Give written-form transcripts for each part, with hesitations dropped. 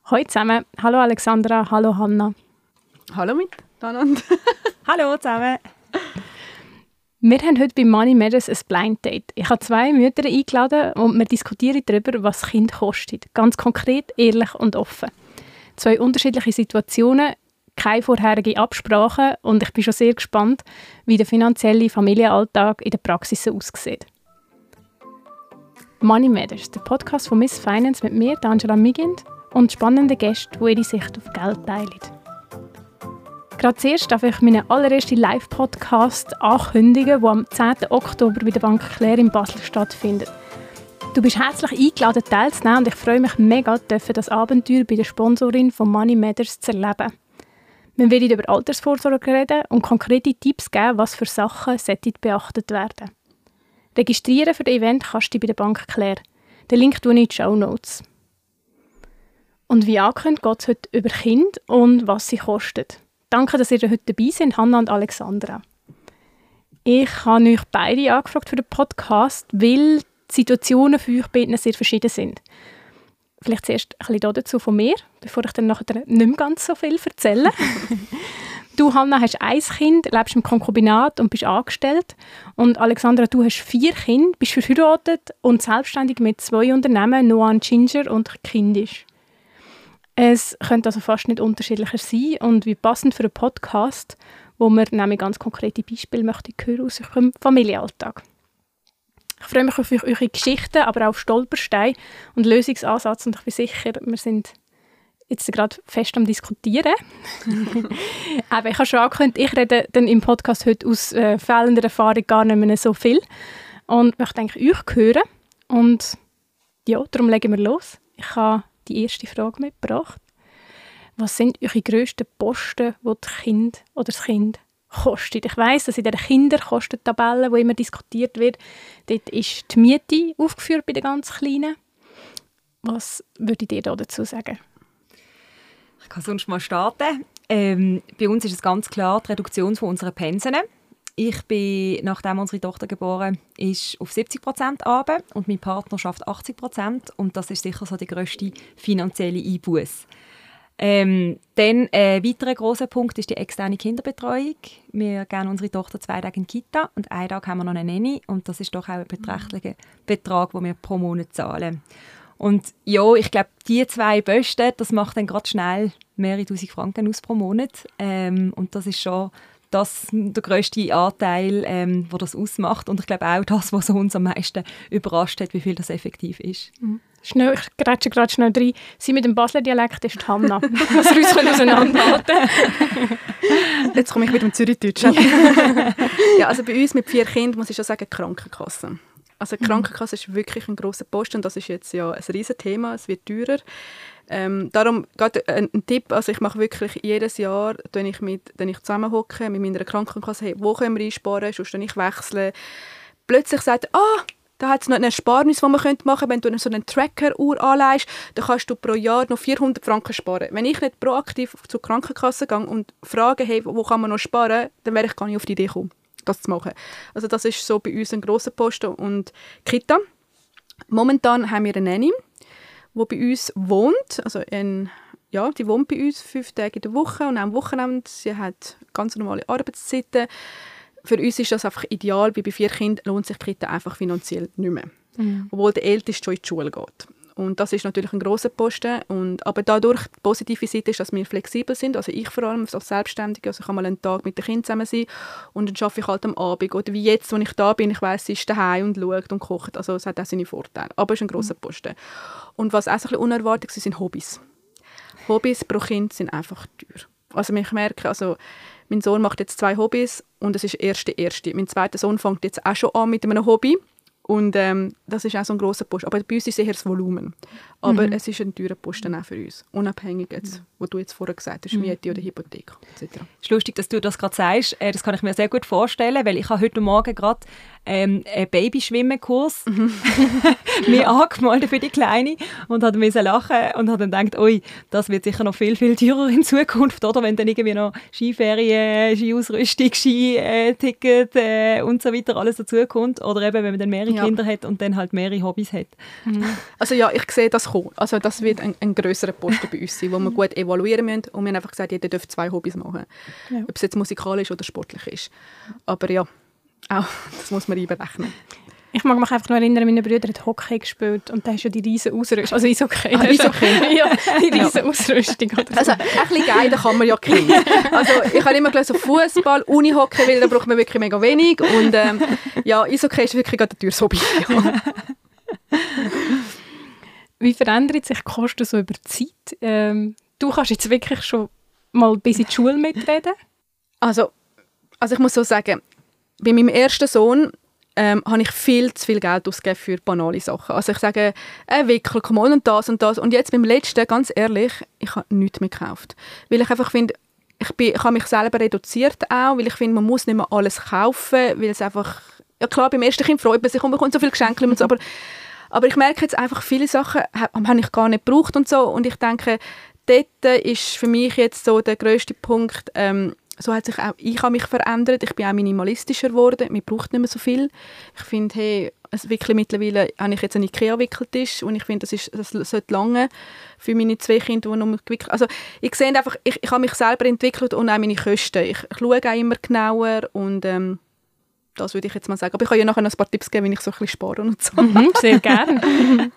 Hallo zusammen. Hallo Alexandra, hallo Hanna. Hallo miteinander. Hallo zusammen. Wir haben heute bei Money Matters ein Blind Date. Ich habe 2 Mütter eingeladen und wir diskutieren darüber, was das Kind kostet. Ganz konkret, ehrlich und offen. 2 unterschiedliche Situationen, keine vorherige Absprache und ich bin schon sehr gespannt, wie der finanzielle Familienalltag in der Praxis aussieht. Money Matters, der Podcast von Miss Finance mit mir, Angela Migend, und spannenden Gästen, die ihre Sicht auf Geld teilen. Gerade zuerst darf ich meinen allerersten Live-Podcast ankündigen, der am 10. Oktober bei der Bank Claire in Basel stattfindet. Du bist herzlich eingeladen, teilzunehmen und ich freue mich mega, das Abenteuer bei der Sponsorin von Money Matters zu erleben. Wir werden über Altersvorsorge reden und konkrete Tipps geben, was für Sachen beachtet werden. Registrieren für das Event kannst du bei der Bank Claire. Den Link tue ich in die Shownotes. Und wie angekündigt geht es heute über Kinder und was sie kosten. Danke, dass ihr heute dabei seid, Hanna und Alexandra. Ich habe euch beide angefragt für den Podcast, weil die Situationen für euch beiden sehr verschieden sind. Vielleicht zuerst ein bisschen dazu von mir, bevor ich dann nachher nicht mehr ganz so viel erzähle. Du, Hanna, hast 1 Kind, lebst im Konkubinat und bist angestellt. Und Alexandra, du hast 4 Kinder, bist verheiratet und selbstständig mit 2 Unternehmen, Noah und Ginger und kindisch. Es könnte also fast nicht unterschiedlicher sein und wie passend für einen Podcast, wo wir nämlich ganz konkrete Beispiele möchten hören aus eurem Familienalltag. Ich freue mich auf eure Geschichten, aber auch auf Stolpersteine und Lösungsansätze und ich bin sicher, wir sind jetzt gerade fest am Diskutieren. Aber ich habe schon angekündigt, ich rede dann im Podcast heute aus fehlender Erfahrung gar nicht mehr so viel und möchte eigentlich euch hören. Und ja, darum legen wir los. Ich habe die erste Frage mitgebracht. Was sind eure grössten Posten, die das Kind kostet? Ich weiss, dass in der Kinderkostentabelle, die immer diskutiert wird, dort ist die Miete aufgeführt bei den ganz Kleinen. Was würdet ihr dazu sagen? Ich kann sonst mal starten. Bei uns ist es ganz klar die Reduktion von unseren Pensen. Ich bin, nachdem unsere Tochter geboren ist, auf 70% runter und mein Partner schafft 80% und das ist sicher so die grösste finanzielle Einbuß. Dann ein weiterer grosser Punkt ist die externe Kinderbetreuung. Wir geben unsere Tochter 2 Tage in die Kita und 1 Tag haben wir noch eine Nanny und das ist doch auch ein beträchtlicher Betrag, den wir pro Monat zahlen. Und ja, ich glaube, die 2 Posten, das macht dann gerade schnell mehrere tausend Franken aus pro Monat und das ist schon der grösste Anteil, der das ausmacht. Und ich glaube auch das, was uns am meisten überrascht hat, wie viel das effektiv ist. Schnell, ich grätsche gerade schnell rein. Sie mit dem Basler Dialekt ist die Hanna. Was wir uns auseinanderhalten. Jetzt komme ich mit dem Zürichdeutsch. Ja, also bei uns mit 4 Kindern muss ich schon sagen, Krankenkasse. Also die Krankenkasse ist wirklich ein grosser Posten. Das ist jetzt ja ein riesen Thema. Es wird teurer. Darum gerade ein Tipp, also ich mache wirklich jedes Jahr, wenn ich zusammenhocke mit meiner Krankenkasse, hey, wo können wir einsparen, sonst dann ich wechsle. Plötzlich sagt da hat es noch eine Ersparnis, die man machen könnte. Wenn du so eine Tracker-Uhr anlegst, dann kannst du pro Jahr noch 400 Franken sparen. Wenn ich nicht proaktiv zur Krankenkasse gehe und frage, hey, wo kann man noch sparen, dann wäre ich gar nicht auf die Idee gekommen, das zu machen. Also das ist so bei uns ein grosser Posten. Und Kita. Momentan haben wir eine Nanny, die bei uns wohnt, also die wohnt bei uns 5 Tage in der Woche und auch am Wochenende. Sie hat ganz normale Arbeitszeiten. Für uns ist das einfach ideal, weil bei 4 Kindern lohnt sich die Kita einfach finanziell nicht mehr. Obwohl der Älteste schon in die Schule geht. Und das ist natürlich ein grosser Posten. Aber dadurch, die positive Seite ist, dass wir flexibel sind. Also ich vor allem als Selbstständige. Also ich kann mal einen Tag mit den Kindern zusammen sein und dann arbeite ich halt am Abend. Oder wie jetzt, wo ich da bin, ich weiss, sie ist daheim und schaut und kocht. Also es hat auch seine Vorteile. Aber es ist ein grosser Posten. Und was auch ein bisschen unerwartet ist, sind Hobbys. Hobbys pro Kind sind einfach teuer. Also ich merke, mein Sohn macht jetzt 2 Hobbys und es ist der erste. Mein zweiter Sohn fängt jetzt auch schon an mit einem Hobby. Und das ist auch so ein grosser Posten. Aber bei uns ist es eher das Volumen. Aber es ist ein teurer Posten auch für uns. Unabhängig, jetzt, wo du jetzt vorher gesagt hast, Miete oder Hypothek etc. Es ist lustig, dass du das gerade sagst. Das kann ich mir sehr gut vorstellen, weil ich habe heute Morgen gerade einen Babyschwimmenkurs mir angemeldet für die Kleine und musste lachen und habe dann gedacht, ui, das wird sicher noch viel, viel teurer in Zukunft, oder? Wenn dann irgendwie noch Skiferien, Skiausrüstung, Skiticket und so weiter alles dazukommt. Oder eben, wenn man dann mehrere Kinder hat und dann halt mehrere Hobbys hat. Also ja, ich sehe das kommen. Also das wird ein grösserer Posten bei uns sein, wo wir gut evaluieren müssen. Und wir haben einfach gesagt, jeder darf 2 Hobbys machen. Ja. Ob es jetzt musikalisch oder sportlich ist. Aber ja, auch das muss man einberechnen. Ich mag mich einfach noch erinnern, meine Brüder hat Hockey gespielt und da hast du ja die riesen Ausrüstung. Also Eishockey. Ja, die riesen Ausrüstung. Also ein bisschen geil, da kann man ja kriegen. Also ich habe immer gelernt, so Fußball, Unihockey, weil da braucht man wirklich mega wenig. Und ja, Eishockey ist wirklich ein teures Hobby. Ja. Wie verändert sich die Kosten so über die Zeit? Du kannst jetzt wirklich schon mal bis in die Schule mitreden? Also ich muss so sagen, bei meinem ersten Sohn habe ich viel zu viel Geld ausgegeben für banale Sachen. Also ich sage, Wickel, komm und das und das. Und jetzt beim letzten, ganz ehrlich, ich habe nichts mehr gekauft. Weil ich einfach finde, ich habe mich selber reduziert auch, weil ich finde, man muss nicht mehr alles kaufen, weil es einfach, ja klar, beim ersten Kind freut man sich und man bekommt so viele Geschenke und so, aber ich merke jetzt einfach, viele Sachen habe ich gar nicht gebraucht und so. Und ich denke, dort ist für mich jetzt so der grösste Punkt, so hat sich auch ich habe mich verändert. Ich bin auch minimalistischer geworden. Man braucht nicht mehr so viel. Ich finde, hey, mittlerweile habe ich jetzt einen IKEA-Wickeltisch und ich finde, das sollte lange für meine 2 Kinder, die noch gewickelt. Also ich sehe einfach, ich habe mich selber entwickelt und auch meine Kosten. Ich schaue auch immer genauer und das würde ich jetzt mal sagen. Aber ich kann ja nachher noch ein paar Tipps geben, wie ich so ein bisschen spare und so. Sehr gerne.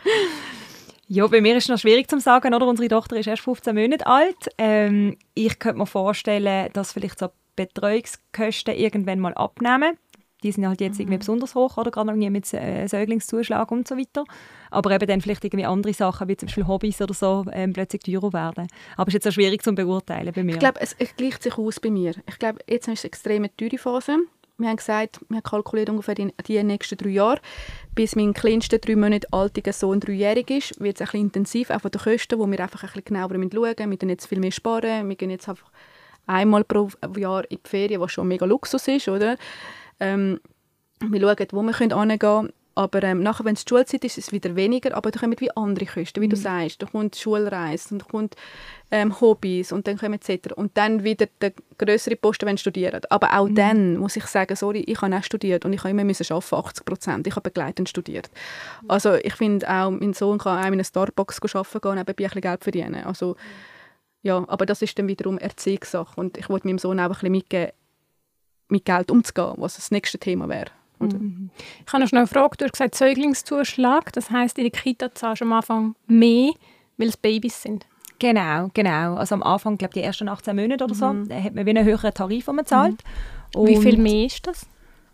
Ja, bei mir ist es noch schwierig zu sagen, oder? Unsere Tochter ist erst 15 Monate alt. Ich könnte mir vorstellen, dass vielleicht so Betreuungskosten irgendwann mal abnehmen. Die sind halt jetzt irgendwie besonders hoch, oder? Gerade mit Säuglingszuschlag und so weiter. Aber eben dann vielleicht irgendwie andere Sachen, wie zum Beispiel Hobbys oder so, plötzlich teurer werden. Aber es ist jetzt auch schwierig zu beurteilen bei mir. Ich glaube, es gleicht sich aus bei mir. Ich glaube, jetzt ist es eine extrem teure Phase. Wir haben gesagt, wir haben kalkuliert ungefähr die nächsten 3 Jahre. Bis mein kleinster 3 Monate alter Sohn 3-jährig ist, wird es ein bisschen intensiv, auch von den Kosten, wo wir einfach ein bisschen genauer schauen müssen. Wir müssen jetzt viel mehr sparen. Wir gehen jetzt einfach einmal pro Jahr in die Ferien, was schon mega Luxus ist, oder? Wir schauen, wo wir hingehen können. Aber nachher, wenn es die Schulzeit ist, ist es wieder weniger. Aber da kommen wie andere Kosten, wie du sagst. Da kommt Schulreise, da kommt Hobbys und dann kommen etc. Und dann wieder der grössere Posten, wenn du studierst. Aber auch dann muss ich sagen, sorry, ich habe auch studiert und ich habe immer arbeiten, 80%. Ich habe begleitend studiert. Also ich finde auch, mein Sohn kann auch in einer Starbucks arbeiten gehen und nebenbei ein bisschen Geld verdienen. Also, ja, aber das ist dann wiederum Erziehungssache. Und ich wollte meinem Sohn auch ein bisschen mitgeben, mit Geld umzugehen, was das nächste Thema wäre. Ich habe noch schnell eine Frage. Du hast gesagt, Säuglingszuschlag. Das heisst, in der Kita zahlst du am Anfang mehr, weil es Babys sind? Genau. Also am Anfang, glaube ich, die ersten 18 Monate oder so, hat man wie einen höheren Tarif, den man zahlt. Wie viel mehr ist das?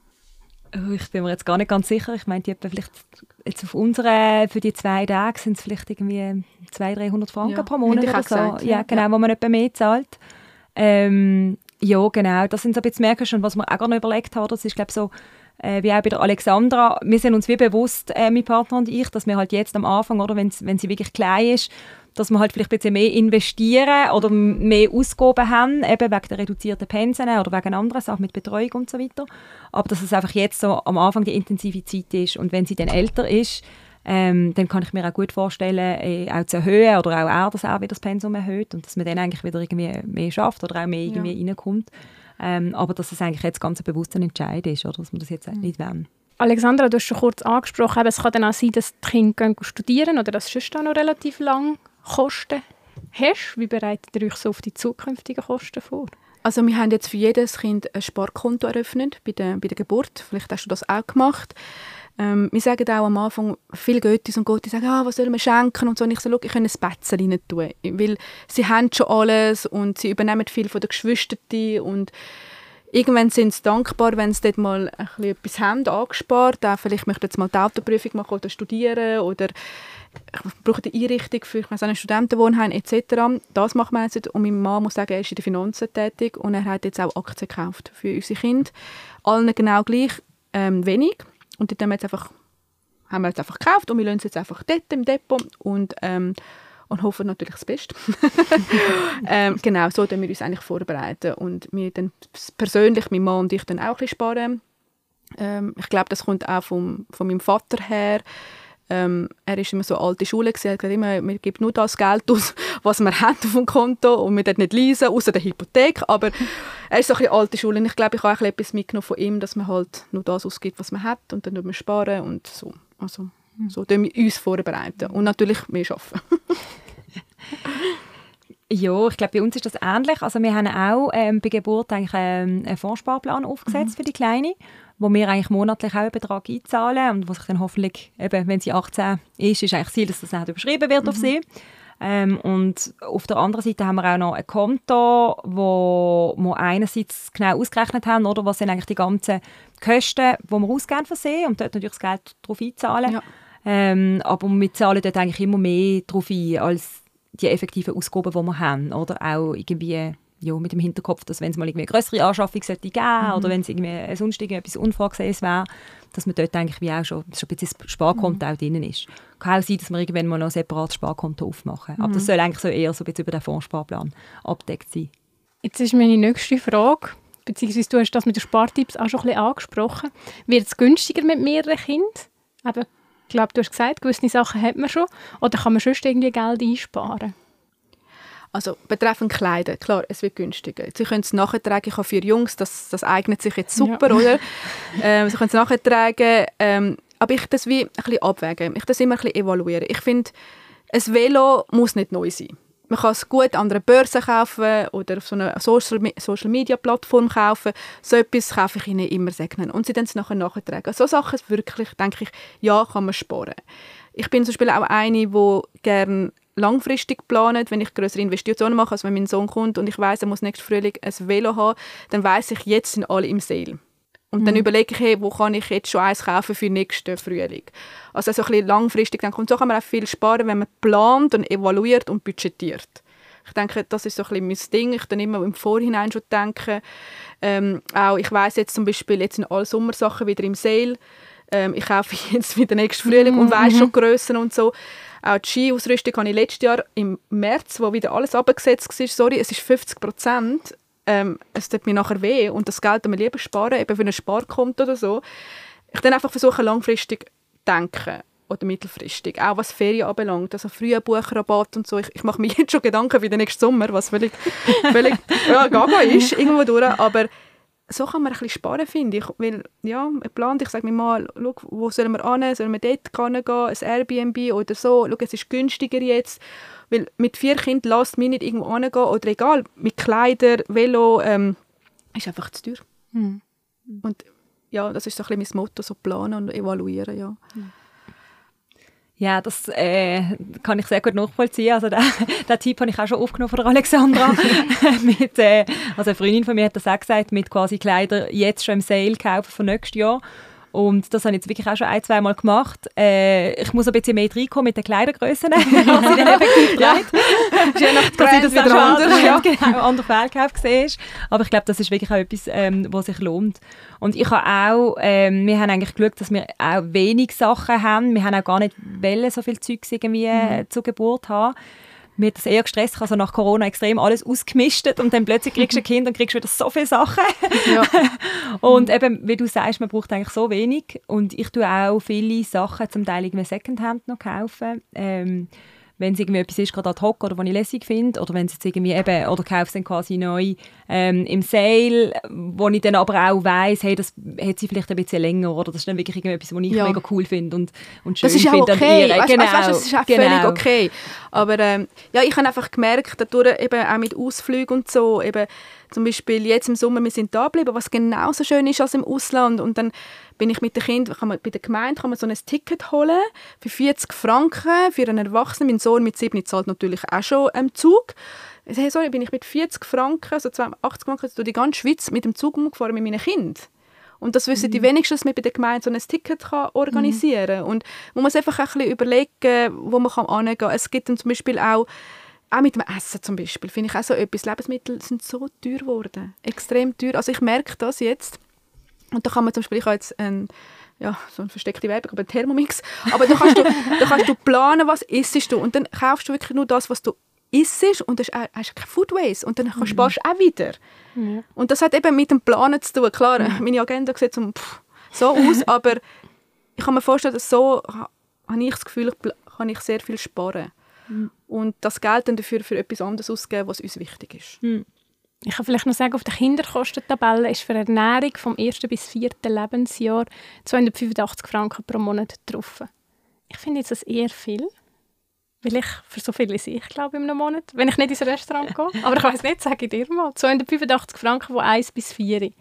Ich bin mir jetzt gar nicht ganz sicher. Ich meine, vielleicht jetzt auf unsere, für die 2 Tage sind es vielleicht irgendwie 200-300 Franken pro Monat oder so. Gesagt, ja, genau, wo man etwa mehr zahlt. Ja, genau. Das sind so ein bisschen merken schon, was wir auch noch überlegt haben. Das ist, glaube ich, so, wie auch bei der Alexandra, wir sind uns wie bewusst, mein Partner und ich, dass wir halt jetzt am Anfang, oder wenn sie wirklich klein ist, dass wir halt vielleicht ein bisschen mehr investieren oder mehr Ausgaben haben, eben wegen der reduzierten Pensen oder wegen anderen Sachen mit Betreuung und so weiter. Aber dass es einfach jetzt so am Anfang die intensive Zeit ist und wenn sie dann älter ist, dann kann ich mir auch gut vorstellen, auch zu erhöhen oder auch er, dass er wieder das Pensum erhöht und dass man dann eigentlich wieder irgendwie mehr schafft oder auch mehr irgendwie reinkommt. Aber dass es eigentlich jetzt ganz ein bewusster Entscheid ist, oder dass wir das jetzt nicht wollen. Alexandra, du hast schon kurz angesprochen, es kann dann auch sein, dass die Kinder studieren oder dass sonst auch noch relativ lange Kosten hast. Wie bereitet ihr euch so auf die zukünftigen Kosten vor? Also wir haben jetzt für jedes Kind ein Sparkonto eröffnet bei der Geburt. Vielleicht hast du das auch gemacht. Wir sagen auch am Anfang, viele Göttis und Göttis sagen, was sollen wir schenken und so. Und ich sage, ich kann ein Bettchen rein tun, weil sie haben schon alles und sie übernehmen viel von den Geschwistern und irgendwann sind sie dankbar, wenn sie dort mal ein bisschen etwas haben, angespart. Auch vielleicht möchten sie mal die Autoprüfung machen oder studieren oder ich brauche eine Einrichtung für ein Studentenwohnheim etc. Das macht man jetzt. Und mein Mann muss sagen, er ist in den Finanzen tätig und er hat jetzt auch Aktien gekauft für unsere Kinder. Allen genau gleich wenig. Und dort haben wir jetzt einfach gekauft und wir lassen es jetzt einfach dort im Depot und hoffen natürlich das Beste. Genau, so können wir uns eigentlich vorbereiten. Und wir dann persönlich, mein Mann und ich, dann auch ein bisschen sparen. Ich glaube, das kommt auch von meinem Vater her. Er war immer so alte Schule, er hat gesagt, immer, wir geben nur das Geld aus, was wir haben auf dem Konto und wir dürfen nicht leasen, außer der Hypothek. Aber er ist so ein bisschen alte Schule und ich glaube, ich habe auch etwas mitgenommen von ihm, dass man halt nur das ausgibt, was man hat und dann tut man sparen und so. Also, So tun wir uns vorbereiten und natürlich mehr arbeiten. Ja, ich glaube, bei uns ist das ähnlich. Also wir haben auch bei Geburt eigentlich einen Fondssparplan aufgesetzt für die Kleine, wo wir eigentlich monatlich auch einen Betrag einzahlen und wo sich dann hoffentlich, eben, wenn sie 18 ist eigentlich das Ziel, dass das nicht überschrieben wird auf sie. Und auf der anderen Seite haben wir auch noch ein Konto, wo wir einerseits genau ausgerechnet haben, oder was sind eigentlich die ganzen Kosten, die wir ausgeben für sie und dort natürlich das Geld darauf einzahlen. Ja. Aber wir zahlen dort eigentlich immer mehr darauf ein, als die effektiven Ausgaben, die wir haben. Oder auch irgendwie mit dem Hinterkopf, dass wenn es mal irgendwie eine grössere Anschaffung sollte geben oder wenn es irgendwie sonst etwas Unvorhergesehenes wäre, dass man dort eigentlich wie auch schon ein bisschen das Sparkonto auch drin ist. Kann auch sein, dass wir irgendwann mal noch ein separates Sparkonto aufmachen. Aber das soll eigentlich so eher so ein bisschen über den Fondssparplan abgedeckt sein. Jetzt ist meine nächste Frage, beziehungsweise du hast das mit den Spartipps auch schon ein bisschen angesprochen. Wird es günstiger mit mehreren Kindern? Ich glaube, du hast gesagt, gewisse Sachen hat man schon. Oder kann man sonst irgendwie Geld einsparen? Also betreffend Kleider, klar, es wird günstiger. Sie können es nachtragen, ich habe 4 Jungs, das eignet sich jetzt super, oder? Sie können es nachtragen, aber ich das wie ein bisschen abwägen. Ich das immer ein bisschen evaluieren. Ich finde, ein Velo muss nicht neu sein. Man kann es gut an einer Börse kaufen oder auf so einer Social-Media-Plattform kaufen. So etwas kaufe ich ihnen immer segnen und sie dann es nachher nachtragen. So Sachen wirklich, denke ich, ja, kann man sparen. Ich bin zum Beispiel auch eine, die gerne langfristig planet, wenn ich größere Investitionen mache. Also wenn mein Sohn kommt und ich weiss, er muss nächsten Frühling ein Velo haben, dann weiss ich, jetzt sind alle im Sale. Und dann überlege ich, hey, wo kann ich jetzt schon eins kaufen für nächsten Frühling. Also so ein bisschen langfristig denken. Und so kann man auch viel sparen, wenn man plant und evaluiert und budgetiert. Ich denke, das ist so ein bisschen mein Ding. Ich dann immer im Vorhinein schon denke. Auch ich weiss jetzt zum Beispiel, jetzt sind alle Sommersachen wieder im Sale. Ich kaufe jetzt wieder nächsten Frühling und weiss schon Grössen und so. Auch die Ski-Ausrüstung habe ich letztes Jahr im März, wo wieder alles abgesetzt war. Sorry, es ist 50%. Es tut mir nachher weh und das Geld wir lieber sparen, eben für ein Sparkonto oder so. Ich dann einfach versuche, langfristig zu denken oder mittelfristig, auch was Ferien anbelangt, also früher Buchrabatt und so. Ich mache mir jetzt schon Gedanken für den nächsten Sommer, was völlig gaga ist, irgendwo durch, aber so kann man ein bisschen sparen, finde ich, weil, ja, man plant, ich sage mir mal, schau, wo sollen wir hin, sollen wir dort gehen, ein Airbnb oder so, schau, es ist günstiger jetzt. Weil mit 4 Kindern lasst mich nicht irgendwo hingehen. Oder egal, mit Kleider, Velo, ist einfach zu teuer. Und ja, das ist so ein bisschen mein Motto, so planen und evaluieren, ja. Ja, das kann ich sehr gut nachvollziehen. Also den Tipp habe ich auch schon aufgenommen von der Alexandra. Also eine Freundin von mir hat das auch gesagt, mit quasi Kleider jetzt schon im Sale kaufen für nächstes Jahr. Und das habe ich jetzt wirklich auch schon 1-2 Mal gemacht. Ich muss ein bisschen mehr reinkommen mit den Kleidergrössen, als ich dann effektiv trage. Je nach Brand wieder anders. Ja, genau, an der Fehlkauf gesehen. Aber ich glaube, das ist wirklich auch etwas, was sich lohnt. Und ich habe auch, wir haben eigentlich geschaut, dass wir auch wenig Sachen haben. Wir haben auch gar nicht so viel Zeugs irgendwie zur Geburt haben. Mir hat das eher gestresst, also nach Corona extrem alles ausgemistet und dann plötzlich kriegst du ein Kind und kriegst wieder so viele Sachen. Ja. Und eben, wie du sagst, man braucht eigentlich so wenig und ich tue auch viele Sachen zum Teil irgendwie Secondhand noch kaufen. Wenn es irgendwie etwas ist, gerade ad hoc oder was ich lässig finde, oder wenn es jetzt irgendwie eben, oder kaufe es dann quasi neu im Sale, wo ich dann aber auch weiss, hey, das hat sie vielleicht ein bisschen länger, oder das ist dann wirklich irgendetwas, was ich mega cool finde und schön finde. Das ist auch okay, genau. Das ist auch völlig okay. Aber ja, ich habe einfach gemerkt, dadurch eben auch mit Ausflügen und so, eben zum Beispiel jetzt im Sommer, wir sind da geblieben, was genauso schön ist als im Ausland und dann bin ich mit den Kindern, bei der Gemeinde kann man so ein Ticket holen für 40 Franken für einen Erwachsenen. Mein Sohn mit 7 zahlt natürlich auch schon einen Zug. Hey, sorry, bin ich mit 40 Franken, also 80 Franken, durch die ganze Schweiz mit dem Zug umgefahren mit meinen Kindern. Und das wissen die wenigsten, dass man bei der Gemeinde so ein Ticket organisieren kann. Und man muss einfach ein bisschen überlegen, wo man hingehen kann. Es gibt dann zum Beispiel auch mit dem Essen zum Beispiel, finde ich auch so etwas. Lebensmittel sind so teuer geworden. Extrem teuer. Also ich merke das jetzt. Und da kann man zum Beispiel, ich habe jetzt so eine versteckte Werbung, aber einen Thermomix. Aber da kannst du planen, was isst du. Und dann kaufst du wirklich nur das, was du isst. Und dann hast du kein Food Waste. Und dann sparst du auch wieder. Ja. Und das hat eben mit dem Planen zu tun. Klar, meine Agenda sieht so aus, aber ich kann mir vorstellen, dass so habe ich das Gefühl, kann ich sehr viel sparen. Und das Geld dann dafür für etwas anderes ausgeben, was uns wichtig ist. Ich kann vielleicht noch sagen, auf der Kinderkostentabelle ist für Ernährung vom 1. bis 4. Lebensjahr 285 Franken pro Monat drauf. Ich finde jetzt das eher viel, weil ich für so viel esse ich, glaube ich, in einem Monat, wenn ich nicht ins Restaurant gehe. Aber ich weiss nicht, sage ich dir mal. 285 Franken von 1 bis 4.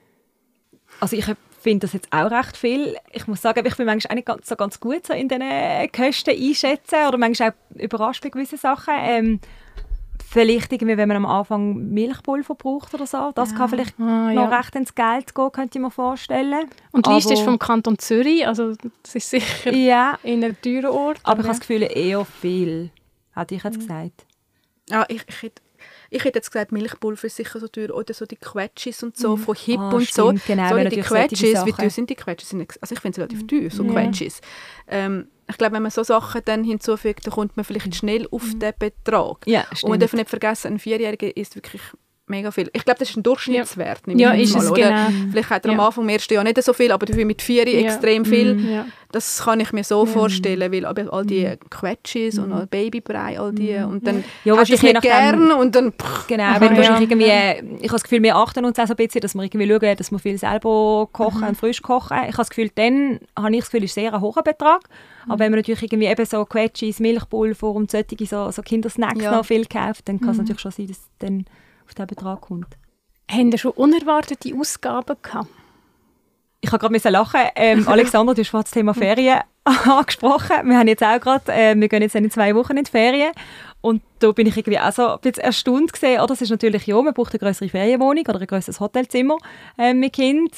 Also ich finde das jetzt auch recht viel. Ich muss sagen, ich bin manchmal auch nicht ganz gut so in diesen Kosten einschätzen oder manchmal auch überrascht bei gewissen Sachen. Vielleicht irgendwie, wenn man am Anfang Milchpulver braucht oder so. Das kann vielleicht noch recht ins Geld gehen, könnte ich mir vorstellen. Und die Liste ist vom Kanton Zürich, also das ist sicher in einem teuren Ort. Aber ich habe das Gefühl, eher viel, hätte ich jetzt gesagt. Ja, ich hätte jetzt gesagt, Milchpulver ist sicher so teuer. Oder so die Quetschis und so, von Hip und stimmt, so. Genau, so die Quetschis, wie teuer sind die Quetschis? Also ich finde es relativ teuer, so Quetschis. Ich glaube, wenn man so Sachen dann hinzufügt, dann kommt man vielleicht schnell auf den Betrag. Ja, und man darf nicht vergessen, ein 4-Jähriger isst wirklich mega viel. Ich glaube, das ist ein Durchschnittswert. Ja, ist es, genau. Vielleicht hat er am Anfang im ersten Jahr nicht so viel, aber dafür mit 4 extrem viel. Ja. Das kann ich mir so vorstellen, weil aber all die Quetschis und all Babybrei, all die, und dann hast du es nicht gern und dann... Genau, wenn du irgendwie, ich habe das Gefühl, wir achten uns auch so ein bisschen, dass wir irgendwie schauen, dass wir viel selber kochen und frisch kochen. Ich habe das Gefühl, dann habe ich das Gefühl, ist sehr ein hoher Betrag. Aber wenn man natürlich irgendwie eben so Quetschis, Milchpulver und solche so Kindersnacks noch viel kauft, dann kann es natürlich schon sein, dass es dann auf diesen Betrag kommt. Haben Sie schon unerwartete Ausgaben gehabt? Ich habe gerade lachen. Alexander, du hast vorhin das Thema Ferien angesprochen. Wir haben jetzt auch gerade, wir gehen jetzt in 2 Wochen in die Ferien. Und da bin ich irgendwie auch so ein bisschen erstaunt gesehen. Das ist natürlich, ja, man braucht eine größere Ferienwohnung oder ein grösseres Hotelzimmer mit Kind.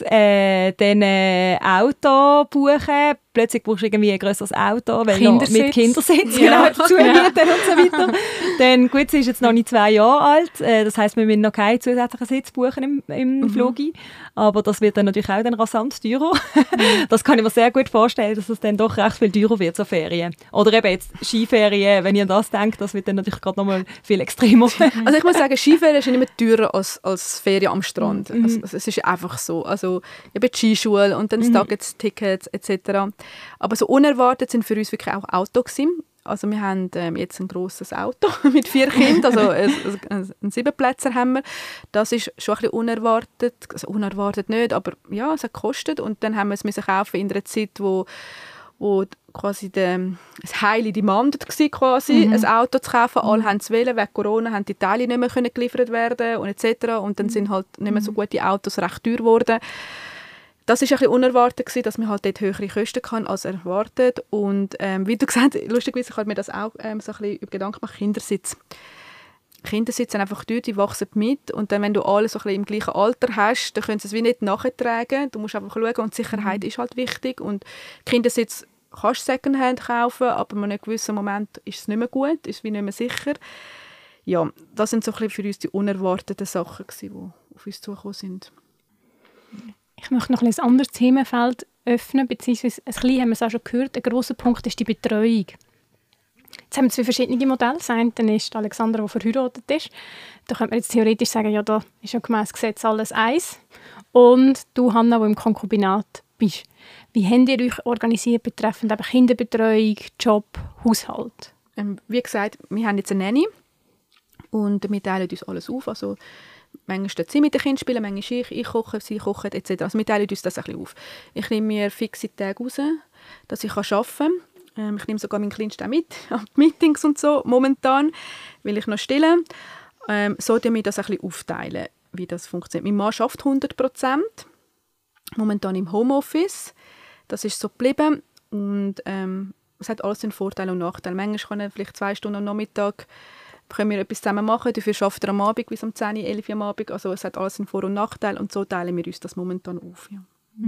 Dann Auto buchen. Plötzlich brauchst du irgendwie ein grösseres Auto, weil noch mit Kindersitz dazu mieten und so weiter. Dann, gut, sie ist jetzt noch nicht 2 Jahre alt. Das heisst, wir müssen noch keinen zusätzlichen Sitz buchen im Flug. Aber das wird dann natürlich auch dann rasant teurer. Das kann ich mir sehr gut vorstellen, dass es dann doch recht viel teurer wird, so Ferien. Oder eben jetzt Skiferien, wenn ihr an das denkt, das wird dann natürlich gerade noch mal viel extremer. Also ich muss sagen, Skiferien sind immer teurer als Ferien am Strand. Also es ist einfach so. Also eben die Skischule und dann das Tagestickets etc. Aber so unerwartet sind für uns wirklich auch Autos gewesen. Also wir haben jetzt ein grosses Auto mit 4 Kindern, also einen 7-Plätzer haben wir. Das ist schon ein bisschen unerwartet, also unerwartet nicht, aber ja, es hat gekostet. Und dann haben wir es kaufen in einer Zeit, wo quasi das Highly Demanded war, quasi, ein Auto zu kaufen. Alle haben es wollen, wegen Corona haben die Teile nicht mehr geliefert werden und etc. Und dann sind halt nicht mehr so gute Autos recht teuer geworden. Das war ein bisschen unerwartet, dass man halt dort höhere Kosten kann als erwartet. Und wie du gesagt hast, lustigerweise, ich habe mir das auch so ein bisschen über Gedanken gemacht, Kindersitz. Kindersitze sind einfach teuer, die wachsen mit. Und dann, wenn du alle so ein bisschen im gleichen Alter hast, dann können sie es wie nicht nachtragen. Du musst einfach schauen und Sicherheit ist halt wichtig. Und Kindersitz kannst du Secondhand kaufen, aber in einem gewissen Moment ist es nicht mehr gut, ist wie nicht mehr sicher. Ja, das sind so ein bisschen für uns die unerwarteten Sachen, die auf uns zugekommen sind. Ich möchte noch ein anderes Themenfeld öffnen, beziehungsweise ein bisschen haben wir es auch schon gehört, ein grosser Punkt ist die Betreuung. Jetzt haben wir 2 verschiedene Modelle. Das eine ist Alexander, der verheiratet ist. Da könnte man jetzt theoretisch sagen, ja, da ist ja gemäss Gesetz alles eins. Und du, Hanna, die im Konkubinat bist. Wie habt ihr euch organisiert betreffend eben Kinderbetreuung, Job, Haushalt? Wie gesagt, wir haben jetzt eine Nanny und wir teilen uns alles auf. Also, manchmal steht sie mit den Kindern spielen, manchmal ich koche, sie kochen etc. Also wir teilen uns das ein bisschen auf. Ich nehme mir fixe Tage raus, dass ich arbeiten kann. Ich nehme sogar meinen Kleinsten mit an die Meetings und so, momentan, weil ich noch stille. So teilen wir das ein bisschen aufteilen, wie das funktioniert. Mein Mann arbeitet 100%, momentan im Homeoffice. Das ist so geblieben. Und es hat alles seine Vorteile und Nachteile. Manchmal kann er vielleicht 2 Stunden am Nachmittag können wir etwas zusammen machen. Dafür arbeitet er am Abend bis um 10, 11 Uhr am Abend. Also es hat alles einen Vor- und Nachteil und so teilen wir uns das momentan auf. Ja.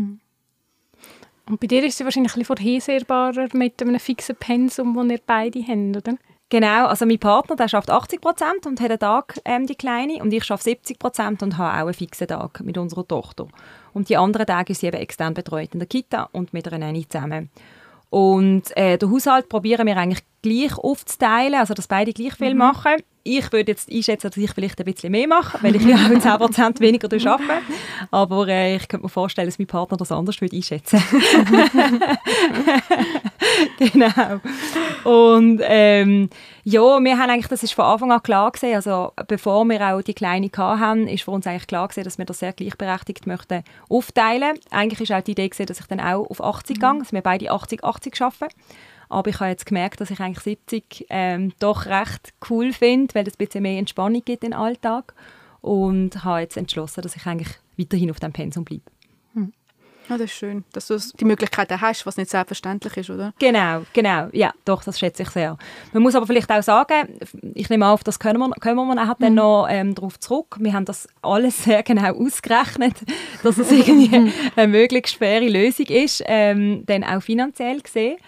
Und bei dir ist es wahrscheinlich ein bisschen vorhersehbarer mit einem fixen Pensum, das ihr beide habt, oder? Genau, also mein Partner der arbeitet 80% und hat einen Tag, die Kleine, und ich arbeite 70% und habe auch einen fixen Tag mit unserer Tochter. Und die anderen Tage ist sie eben extern betreut in der Kita und mit einer Nanny zusammen. Und den Haushalt probieren wir eigentlich gleich aufzuteilen, also dass beide gleich viel machen. Ich würde jetzt einschätzen, dass ich vielleicht ein bisschen mehr mache, weil ich ja auch 10% weniger arbeite. Aber ich könnte mir vorstellen, dass mein Partner das anders würde einschätzen. Genau. Und ja, wir haben eigentlich, das ist von Anfang an klar gewesen, also bevor wir auch die Kleine hatten, ist für uns eigentlich klar gewesen, dass wir das sehr gleichberechtigt möchten aufteilen. Eigentlich ist auch die Idee gewesen, dass ich dann auch auf 80 gehe, dass wir beide 80-80 arbeiten. Aber ich habe jetzt gemerkt, dass ich eigentlich 70 doch recht cool finde, weil es ein bisschen mehr Entspannung gibt in den Alltag. Und habe jetzt entschlossen, dass ich eigentlich weiterhin auf diesem Pensum bleibe. Ja, das ist schön, dass du die Möglichkeiten hast, was nicht selbstverständlich ist, oder? Genau. Ja, doch, das schätze ich sehr. Man muss aber vielleicht auch sagen, ich nehme auf, das kommen wir nachher dann noch darauf zurück. Wir haben das alles sehr genau ausgerechnet, dass es irgendwie eine möglichst faire Lösung ist, dann auch finanziell gesehen.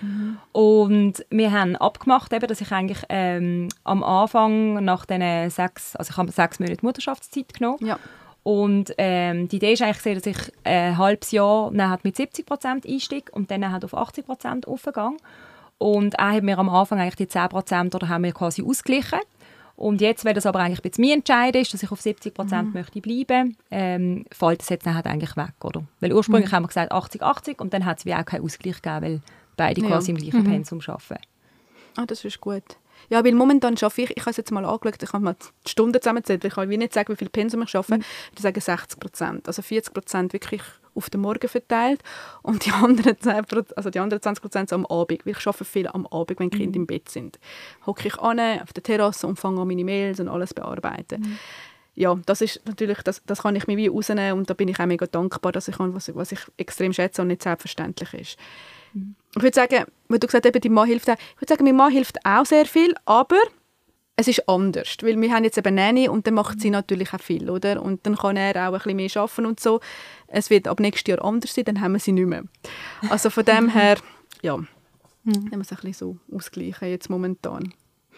Und wir haben abgemacht, eben, dass ich eigentlich am Anfang nach diesen 6 Monate Mutterschaftszeit genommen. Ja. Und die Idee ist eigentlich, dass ich ein halbes Jahr mit 70% einsteige und dann auf 80% aufgegangen. Und er hat mir am Anfang eigentlich die 10% oder haben wir quasi ausgeglichen. Und jetzt, weil das aber eigentlich ein bisschen mein Entscheid ist, dass ich auf 70% möchte bleiben, fällt das jetzt nachher eigentlich weg, oder? Weil ursprünglich haben wir gesagt 80-80 und dann hat es wie auch keinen Ausgleich gegeben, weil beide quasi im gleichen Pensum arbeiten. Ah, das ist gut. Ja, weil momentan arbeite ich habe es jetzt mal angeschaut, ich habe mal die Stunden zusammengezählt, ich kann nicht sagen, wie viel Pensum ich arbeite, ich sage 60%. Also 40% wirklich auf den Morgen verteilt und die anderen 20% so am Abend, weil ich arbeite viel am Abend, wenn die Kinder im Bett sind. Hocke ich an auf der Terrasse und fange an, meine Mails und alles bearbeiten. Ja, das ist natürlich, das kann ich mir wie rausnehmen und da bin ich auch mega dankbar, dass ich kann, was ich extrem schätze und nicht selbstverständlich ist. Ich würde sagen, weil du gesagt hast, dein Mann hilft auch, ich würde sagen, mein Mann hilft auch sehr viel, aber es ist anders, weil wir haben jetzt eben Nanny und dann macht sie natürlich auch viel, oder? Und dann kann er auch ein bisschen mehr arbeiten und so. Es wird ab nächstes Jahr anders sein, dann haben wir sie nicht mehr. Also von dem her, ja, haben wir es ein bisschen so ausgleichen jetzt momentan.